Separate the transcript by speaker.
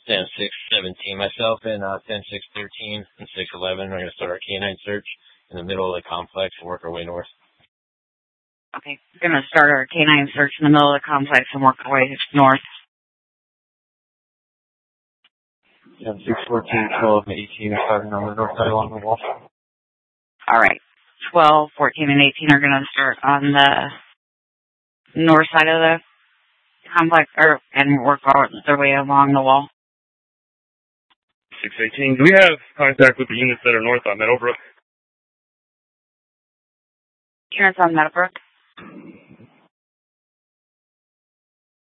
Speaker 1: 10-6-17. Myself and 10-6-13 and 6-11 are going to start our canine search in the middle of the complex and work our way north.
Speaker 2: Okay, we're going to start our canine search in the middle of the complex and work our way north.
Speaker 1: 10-6-14, 12, and 18 are starting on the north side along the wall.
Speaker 2: All right, 12, 14, and 18 are going to start on the north side of the complex and work their way along the wall.
Speaker 3: 618. Do we have contact with the units that are north on Meadowbrook?
Speaker 2: Units on Meadowbrook?